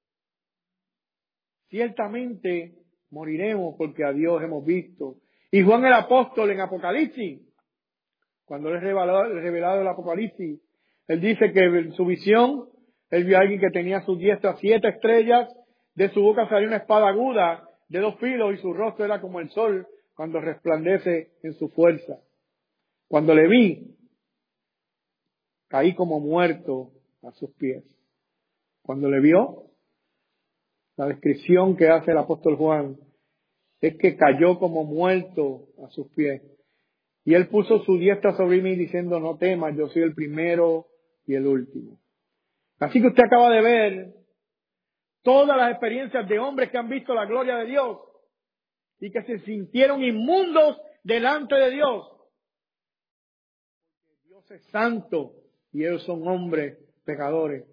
Ciertamente moriremos porque a Dios hemos visto. Y Juan el apóstol en Apocalipsis, cuando le es revelado el Apocalipsis, él dice que en su visión, él vio a alguien que tenía a su diestra 7 estrellas, de su boca salió una espada aguda de 2 filos y su rostro era como el sol cuando resplandece en su fuerza. Cuando le vi, caí como muerto a sus pies. Cuando le vio, la descripción que hace el apóstol Juan es que cayó como muerto a sus pies. Y él puso su diestra sobre mí diciendo, no temas, yo soy el primero y el último. Así que usted acaba de ver todas las experiencias de hombres que han visto la gloria de Dios y que se sintieron inmundos delante de Dios. Dios es santo y ellos son hombres pecadores.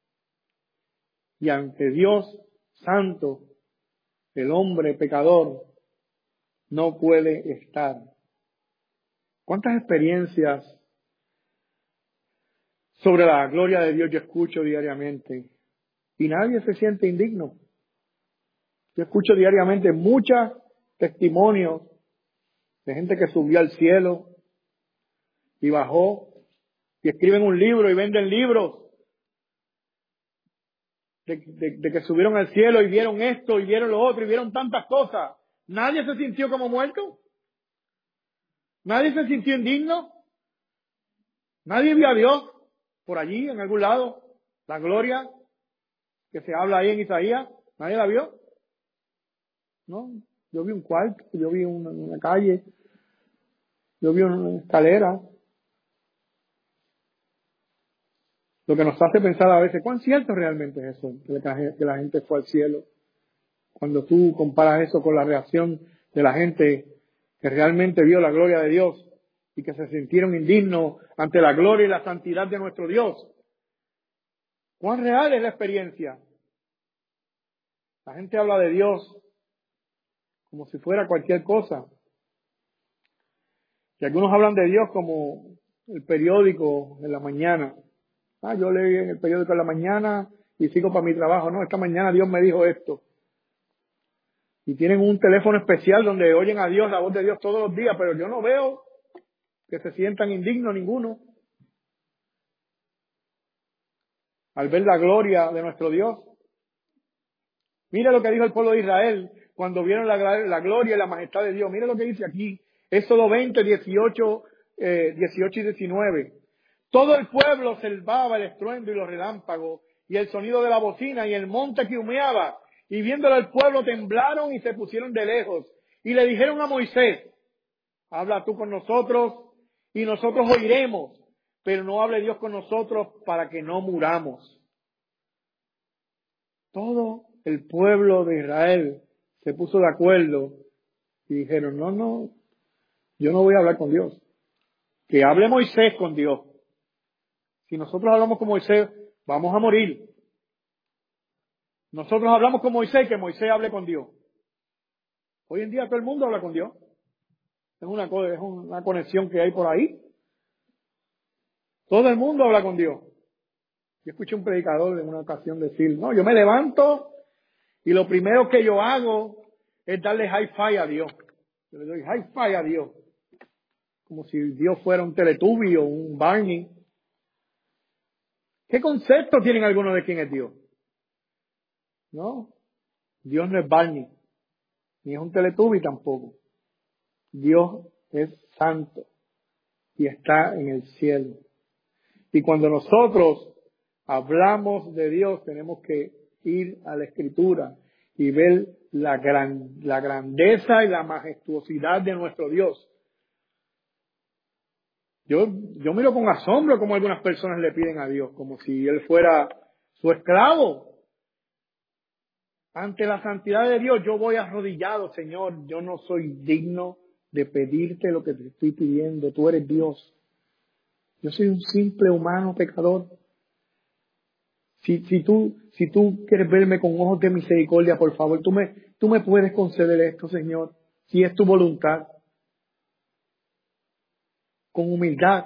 Y ante Dios santo, el hombre pecador no puede estar. ¿Cuántas experiencias sobre la gloria de Dios yo escucho diariamente? Y nadie se siente indigno. Yo escucho diariamente muchos testimonios de gente que subió al cielo y bajó y escriben un libro y venden libros de que subieron al cielo y vieron esto y vieron lo otro y vieron tantas cosas. Nadie se sintió como muerto. Nadie se sintió indigno. Nadie vio a Dios por allí, en algún lado. La gloria que se habla ahí en Isaías, nadie la vio. No, yo vi un cuarto, yo vi una calle, yo vi una escalera. Lo que nos hace pensar a veces, ¿cuán cierto realmente es eso? Que la gente fue al cielo. Cuando tú comparas eso con la reacción de la gente que realmente vio la gloria de Dios y que se sintieron indignos ante la gloria y la santidad de nuestro Dios. ¿Cuán real es la experiencia? La gente habla de Dios como si fuera cualquier cosa. Y algunos hablan de Dios como el periódico en la mañana. Yo leí en el periódico en la mañana y sigo para mi trabajo. No, esta mañana Dios me dijo esto. Y tienen un teléfono especial donde oyen a Dios, la voz de Dios todos los días, pero yo no veo que se sientan indignos ninguno al ver la gloria de nuestro Dios. Mira lo que dijo el pueblo de Israel cuando vieron la gloria y la majestad de Dios. Mira lo que dice aquí, Éxodo 20, 18 y 19. Todo el pueblo observaba el estruendo y los relámpagos y el sonido de la bocina y el monte que humeaba. Y viéndolo el pueblo temblaron y se pusieron de lejos. Y le dijeron a Moisés, habla tú con nosotros y nosotros oiremos, pero no hable Dios con nosotros para que no muramos. Todo el pueblo de Israel se puso de acuerdo y dijeron, no, yo no voy a hablar con Dios. Que hable Moisés con Dios. Si nosotros hablamos con Moisés, vamos a morir. Nosotros hablamos con Moisés, que Moisés hable con Dios. Hoy en día todo el mundo habla con Dios. Es una conexión que hay por ahí. Todo el mundo habla con Dios. Yo escuché un predicador en una ocasión decir, no, yo me levanto y lo primero que yo hago es darle hi-fi a Dios. Yo le doy hi-fi a Dios. Como si Dios fuera un Teletubby o un Barney. ¿Qué concepto tienen algunos de quién es Dios? No, Dios no es Barney, ni es un Teletubby tampoco. Dios es santo y está en el cielo. Y cuando nosotros hablamos de Dios, tenemos que ir a la Escritura y ver la grandeza y la majestuosidad de nuestro Dios. Yo miro con asombro cómo algunas personas le piden a Dios, como si Él fuera su esclavo. Ante la santidad de Dios yo voy arrodillado, Señor. Yo no soy digno de pedirte lo que te estoy pidiendo. Tú eres Dios. Yo soy un simple humano pecador. Si tú quieres verme con ojos de misericordia, por favor, tú me puedes conceder esto, Señor, si es tu voluntad. Con humildad.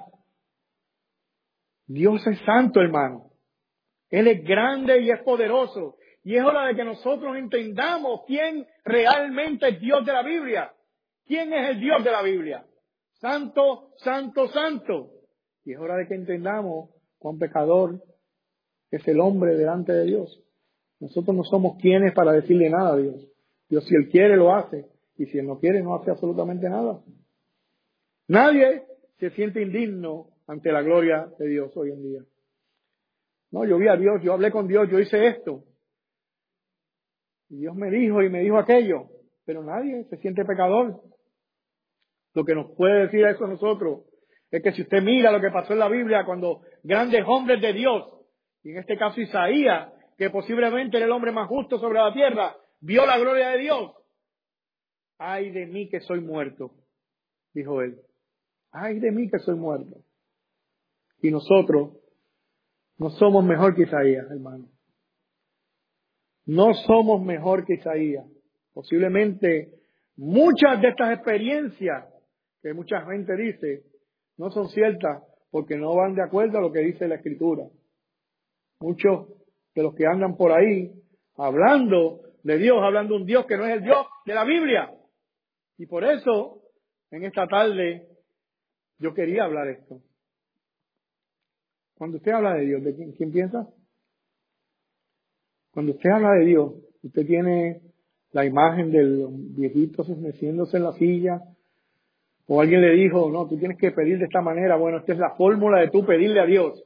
Dios es santo, hermano. Él es grande y es poderoso. Y es hora de que nosotros entendamos quién realmente es Dios de la Biblia. ¿Quién es el Dios de la Biblia? Santo, santo, santo. Y es hora de que entendamos cuán pecador es el hombre delante de Dios. Nosotros no somos quienes para decirle nada a Dios. Dios, si Él quiere, lo hace. Y si Él no quiere, no hace absolutamente nada. Nadie se siente indigno ante la gloria de Dios hoy en día. No, yo vi a Dios, yo hablé con Dios, yo hice esto. Y Dios me dijo aquello. Pero nadie se siente pecador. Lo que nos puede decir a eso a nosotros es que si usted mira lo que pasó en la Biblia cuando grandes hombres de Dios, y en este caso Isaías, que posiblemente era el hombre más justo sobre la tierra, vio la gloria de Dios. Ay de mí que soy muerto, dijo él. Ay de mí que soy muerto. Y nosotros no somos mejor que Isaías, hermano. No somos mejor que Isaías. Posiblemente muchas de estas experiencias que mucha gente dice no son ciertas porque no van de acuerdo a lo que dice la Escritura. Muchos de los que andan por ahí hablando de Dios, hablando de un Dios que no es el Dios de la Biblia. Y por eso, en esta tarde, yo quería hablar esto. Cuando usted habla de Dios, ¿de quién piensa? Cuando usted habla de Dios, usted tiene la imagen del viejito meciéndose en la silla, o alguien le dijo, no, tú tienes que pedir de esta manera. Bueno, esta es la fórmula de tú pedirle a Dios.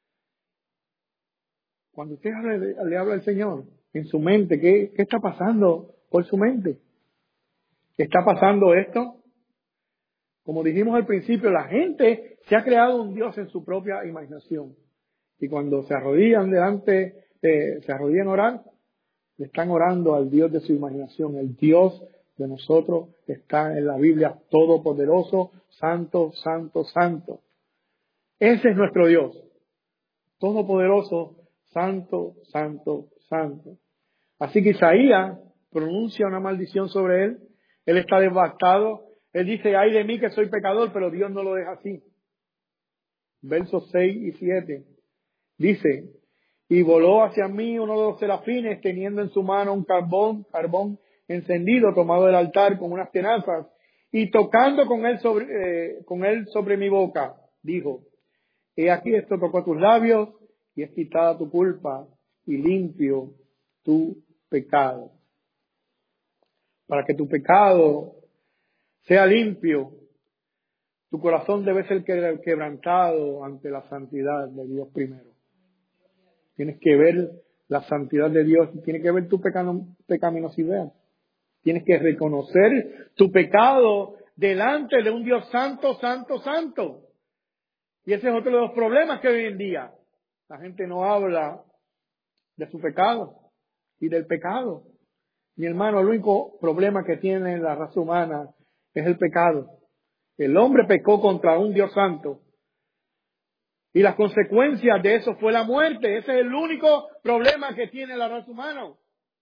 Cuando usted le habla al Señor, en su mente, ¿qué está pasando por su mente? ¿Está pasando esto? Como dijimos al principio, la gente se ha creado un Dios en su propia imaginación. Y cuando se arrodillan se arrodillan a orar, le están orando al Dios de su imaginación. El Dios de nosotros está en la Biblia, todopoderoso, santo, santo, santo. Ese es nuestro Dios. Todopoderoso, santo, santo, santo. Así que Isaías pronuncia una maldición sobre él. Él está devastado. Él dice, ay de mí que soy pecador, pero Dios no lo deja así. Versos 6 y 7. Dice, y voló hacia mí uno de los serafines teniendo en su mano un carbón encendido tomado del altar con unas tenazas y tocando con él sobre mi boca, dijo, he aquí esto tocó tus labios y es quitada tu culpa y limpio tu pecado. Para que tu pecado sea limpio, tu corazón debe ser quebrantado ante la santidad de Dios primero. Tienes que ver la santidad de Dios, tienes que ver tu pecaminosidad. Tienes que reconocer tu pecado delante de un Dios santo, santo, santo. Y ese es otro de los problemas que hoy en día. La gente no habla de su pecado y del pecado. Mi hermano, el único problema que tiene la raza humana es el pecado. El hombre pecó contra un Dios santo. Y las consecuencias de eso fue la muerte. Ese es el único problema que tiene la raza humana.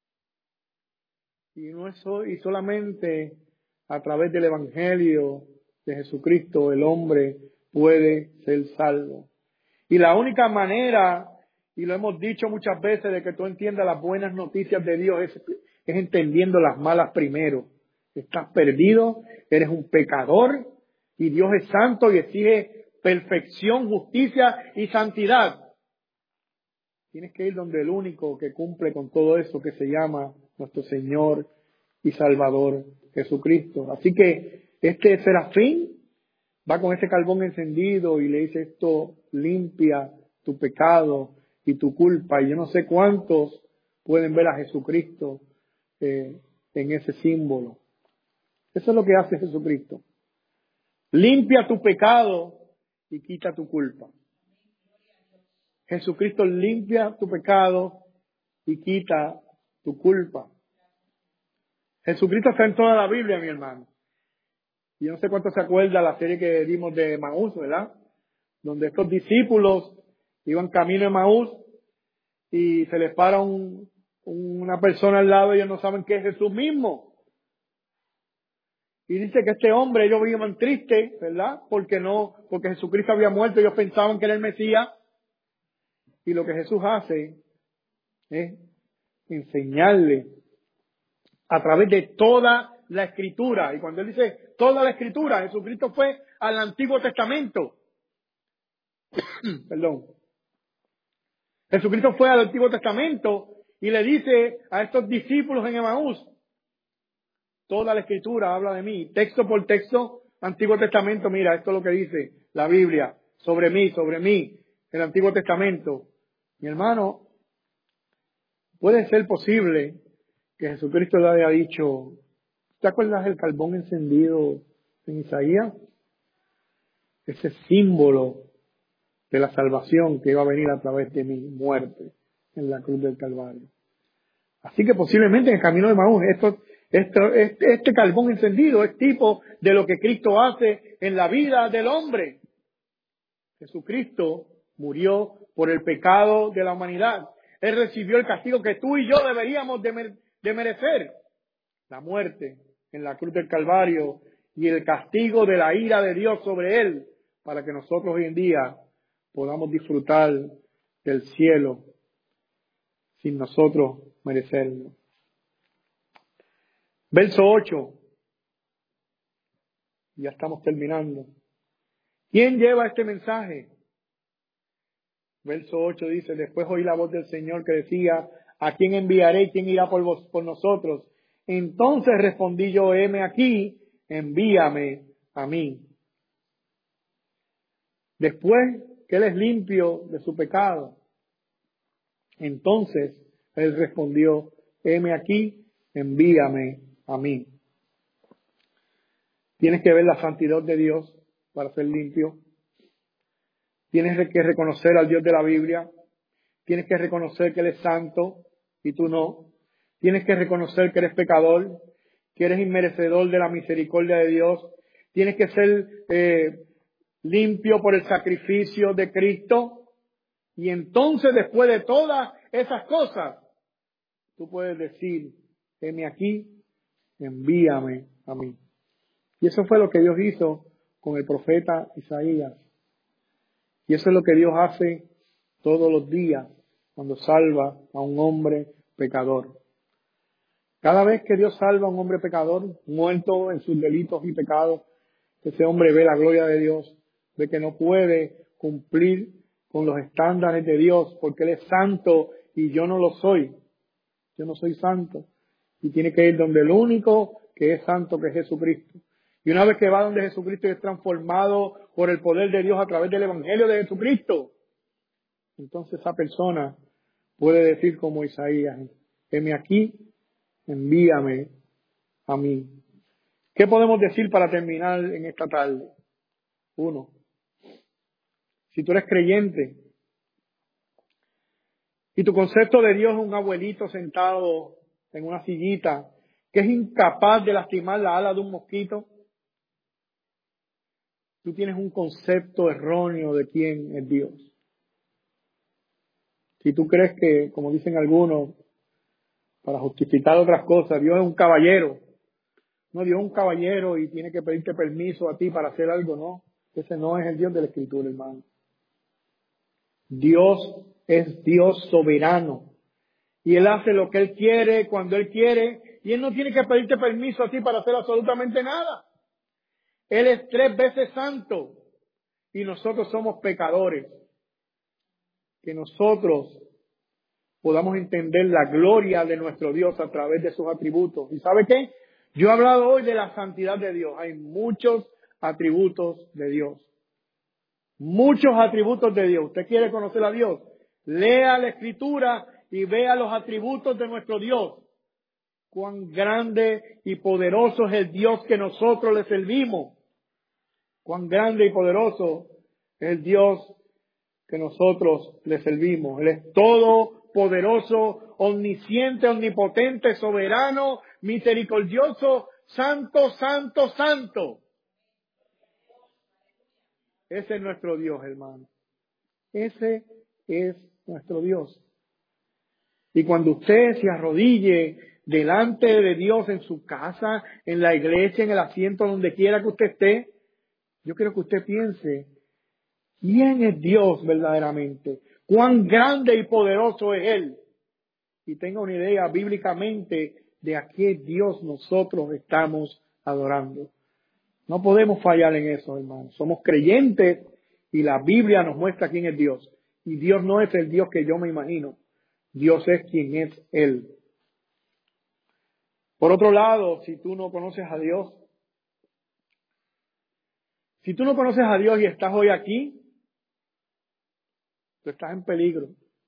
Y solamente a través del Evangelio de Jesucristo el hombre puede ser salvo. Y la única manera, y lo hemos dicho muchas veces, de que tú entiendas las buenas noticias de Dios es entendiendo las malas primero. Estás perdido, eres un pecador y Dios es santo y exige perfección, justicia y santidad. Tienes que ir donde el único que cumple con todo eso, que se llama nuestro Señor y Salvador Jesucristo. Así que este serafín va con ese carbón encendido y le dice, esto limpia tu pecado y tu culpa. Y yo no sé cuántos pueden ver a Jesucristo en ese símbolo. Eso es lo que hace Jesucristo. Limpia tu pecado y quita tu culpa. Jesucristo limpia tu pecado y quita tu culpa. Jesucristo está en toda la Biblia, mi hermano. Y yo no sé cuánto se acuerda la serie que vimos de Emaús, ¿verdad? Donde estos discípulos iban camino a Emaús y se les para una persona al lado y ellos no saben que es Jesús mismo. Y dice que este hombre, ellos vivían tristes, ¿verdad? Porque Jesucristo había muerto, ellos pensaban que era el Mesías. Y lo que Jesús hace es enseñarle a través de toda la Escritura. Y cuando él dice toda la Escritura, Jesucristo fue al Antiguo Testamento. Perdón. Jesucristo fue al Antiguo Testamento y le dice a estos discípulos en Emaús, toda la Escritura habla de mí, texto por texto, Antiguo Testamento, mira, esto es lo que dice la Biblia, sobre mí, el Antiguo Testamento. Mi hermano, puede ser posible que Jesucristo le haya dicho, ¿te acuerdas del carbón encendido en Isaías? Ese símbolo de la salvación que iba a venir a través de mi muerte en la cruz del Calvario. Así que posiblemente en el camino de Emaús, este carbón encendido es tipo de lo que Cristo hace en la vida del hombre. Jesucristo murió por el pecado de la humanidad. Él recibió el castigo que tú y yo deberíamos de merecer. La muerte en la cruz del Calvario y el castigo de la ira de Dios sobre él, para que nosotros hoy en día podamos disfrutar del cielo sin nosotros merecerlo. Verso 8. Ya estamos terminando. ¿Quién lleva este mensaje? Verso 8 dice, después oí la voz del Señor que decía, ¿a quién enviaré y quién irá por nosotros? Entonces respondí yo, heme aquí, envíame a mí. Después que él es limpio de su pecado, entonces él respondió, heme aquí, envíame a mí. Tienes que ver la santidad de Dios para ser limpio. Tienes que reconocer al Dios de la Biblia. Tienes que reconocer que Él es santo y tú no. Tienes que reconocer que eres pecador, que eres inmerecedor de la misericordia de Dios. Tienes que ser limpio por el sacrificio de Cristo. Y entonces, después de todas esas cosas, tú puedes decir, heme aquí, envíame a mí. Y eso fue lo que Dios hizo con el profeta Isaías. Y eso es lo que Dios hace todos los días cuando salva a un hombre pecador. Cada vez que Dios salva a un hombre pecador, muerto en sus delitos y pecados, ese hombre ve la gloria de Dios, ve que no puede cumplir con los estándares de Dios porque Él es santo y yo no lo soy. Yo no soy santo. Y tiene que ir donde el único que es santo, que es Jesucristo. Y una vez que va donde Jesucristo y es transformado por el poder de Dios a través del Evangelio de Jesucristo, entonces esa persona puede decir como Isaías, heme aquí, envíame a mí. ¿Qué podemos decir para terminar en esta tarde? 1. Si tú eres creyente y tu concepto de Dios es un abuelito sentado en una sillita que es incapaz de lastimar la ala de un mosquito, tú tienes un concepto erróneo de quién es Dios. Si tú crees que, como dicen algunos, para justificar otras cosas, Dios es un caballero. No, Dios es un caballero y tiene que pedirte permiso a ti para hacer algo, no. Ese no es el Dios de la Escritura, hermano. Dios es Dios soberano. Y Él hace lo que Él quiere, cuando Él quiere, y Él no tiene que pedirte permiso a ti para hacer absolutamente nada. Él es 3 veces santo y nosotros somos pecadores. Que nosotros podamos entender la gloria de nuestro Dios a través de sus atributos. ¿Y sabe qué? Yo he hablado hoy de la santidad de Dios. Hay muchos atributos de Dios. Muchos atributos de Dios. ¿Usted quiere conocer a Dios? Lea la Escritura y vea los atributos de nuestro Dios. Cuán grande y poderoso es el Dios que nosotros le servimos. Cuán grande y poderoso es el Dios que nosotros le servimos. Él es todopoderoso, omnisciente, omnipotente, soberano, misericordioso, santo, santo, santo. Ese es nuestro Dios, hermano. Ese es nuestro Dios. Y cuando usted se arrodille delante de Dios en su casa, en la iglesia, en el asiento, donde quiera que usted esté, yo quiero que usted piense, ¿quién es Dios verdaderamente? ¿Cuán grande y poderoso es Él? Y tenga una idea bíblicamente de a qué Dios nosotros estamos adorando. No podemos fallar en eso, hermanos. Somos creyentes y la Biblia nos muestra quién es Dios. Y Dios no es el Dios que yo me imagino. Dios es quien es Él. Por otro lado, si tú no conoces a Dios, y estás hoy aquí, tú estás en peligro.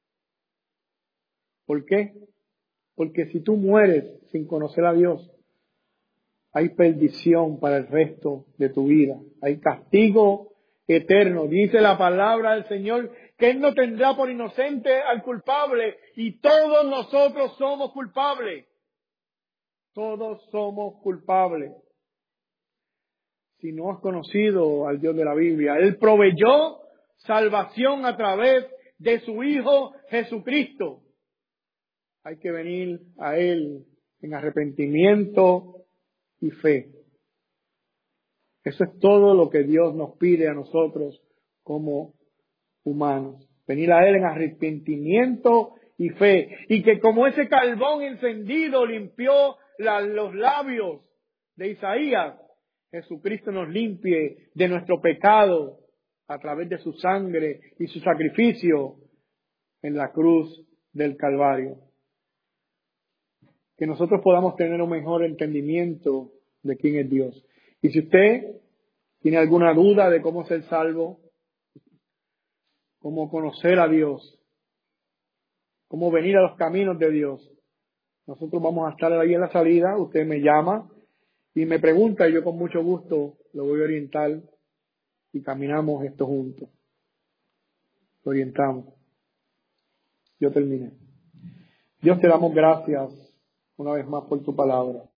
¿Por qué? Porque si tú mueres sin conocer a Dios, hay perdición para el resto de tu vida. Hay castigo eterno. Dice la palabra del Señor que Él no tendrá por inocente al culpable, y todos nosotros somos culpables. Todos somos culpables. Si no has conocido al Dios de la Biblia, Él proveyó salvación a través de su Hijo Jesucristo. Hay que venir a Él en arrepentimiento y fe. Eso es todo lo que Dios nos pide a nosotros como humanos. Venir a Él en arrepentimiento y fe. Y que como ese carbón encendido limpió los labios de Isaías, Jesucristo nos limpie de nuestro pecado a través de su sangre y su sacrificio en la cruz del Calvario. Que nosotros podamos tener un mejor entendimiento de quién es Dios. Y si usted tiene alguna duda de cómo ser salvo, cómo conocer a Dios, cómo venir a los caminos de Dios, nosotros vamos a estar ahí en la salida. Usted me llama y me pregunta, y yo con mucho gusto lo voy a orientar y caminamos esto juntos. Lo orientamos. Yo terminé. Dios, te damos gracias una vez más por tu palabra.